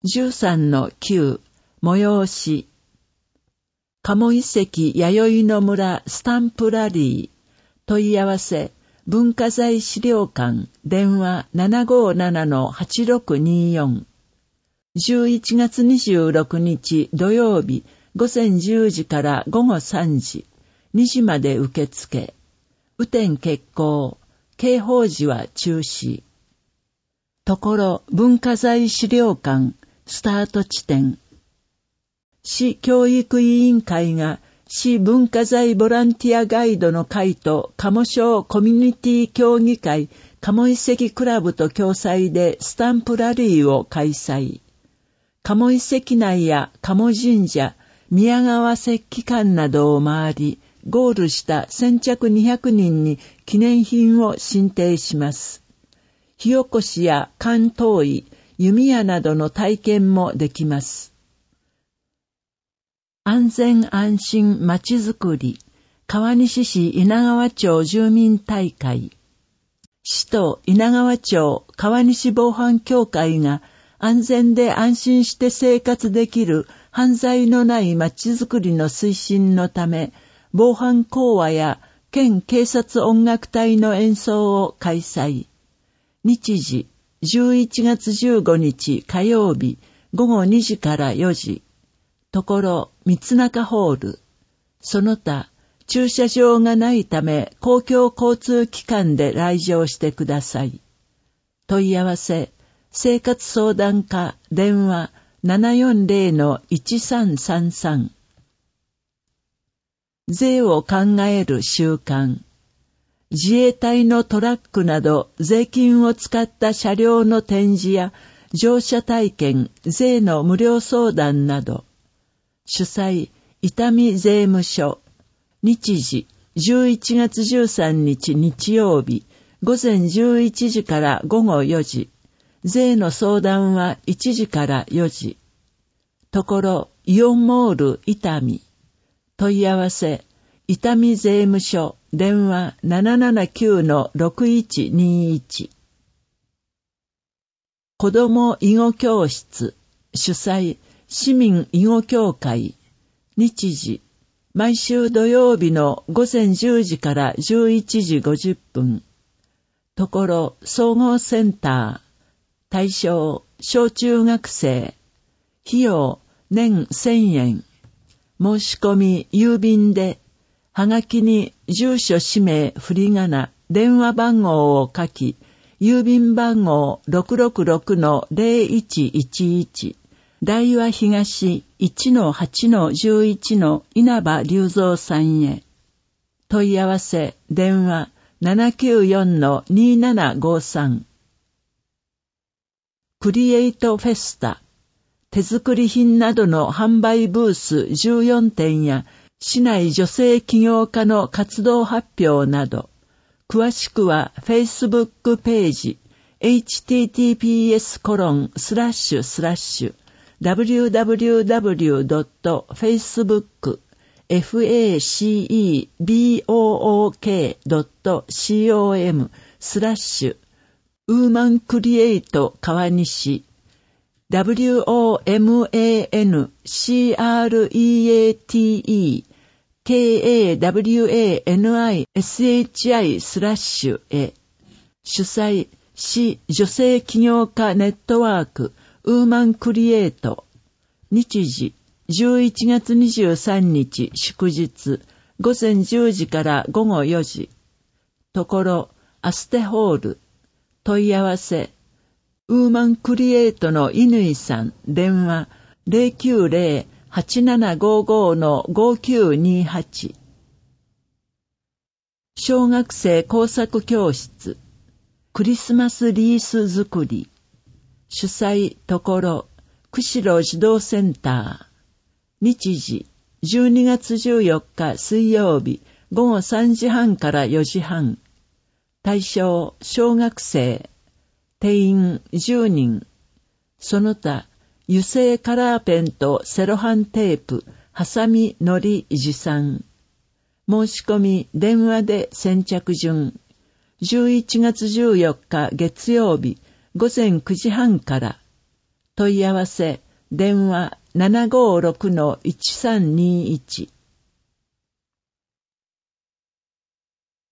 13-9催し鴨遺跡弥生の村スタンプラリー問い合わせ文化財資料館電話 757-8624 11月26日土曜日午前10時から午後3時2時まで受付雨天決行刑法時は中止ところ文化財資料館スタート地点市教育委員会が市文化財ボランティアガイドの会と鴨省コミュニティ協議会鴨遺跡クラブと共催でスタンプラリーを開催。鴨遺跡内や鴨神社、宮川石器館などを回り、ゴールした先着200人に記念品を進呈します。火起こしや竿燈位、弓矢などの体験もできます。安全安心まちづくり、川西市稲川町住民大会。市と稲川町川西防犯協会が安全で安心して生活できる犯罪のないまちづくりの推進のため、防犯講話や県警察音楽隊の演奏を開催。日時、11月15日火曜日午後2時から4時。ところ、三中ホール。その他、駐車場がないため、公共交通機関で来場してください。問い合わせ、生活相談課、電話、740-1333。税を考える習慣。自衛隊のトラックなど、税金を使った車両の展示や、乗車体験、税の無料相談など、主催、伊丹税務署。日時、11月13日日曜日、午前11時から午後4時。税の相談は1時から4時。ところ、イオンモール伊丹。問い合わせ、伊丹税務署。電話 779-6121。子ども囲碁教室。主催、市民囲碁協会。日時、毎週土曜日の午前10時から11時50分。ところ、総合センター。対象、小中学生。費用、年1000円。申し込み、郵便で、はがきに住所氏名、振り仮名、電話番号を書き、郵便番号 666-0111。大和東 1-8-11 の稲葉隆三さんへ。問い合わせ、電話 794-2753。クリエイトフェスタ。手作り品などの販売ブース14店や、市内女性起業家の活動発表など、詳しくは Facebook ページ、https://www.facebook.com/ウーマンクリエイト川西WOMANCREATEKAWANISHI/ へ。主催、市女性起業家ネットワークウーマンクリエイト。日時、11月23日祝日、午前10時から午後4時。ところ、アステホール。問い合わせ、ウーマンクリエイトの乾さん、電話 090-8755-5928。小学生工作教室。クリスマスリース作り。主催、ところ、釧路児童センター。日時、12月14日水曜日、午後3時半から4時半。対象、小学生。定員10人。その他、油性カラーペンとセロハンテープ、ハサミ、のり、持参。申し込み、電話で先着順。11月14日月曜日、午前9時半から。 問い合わせ、電話 756-1321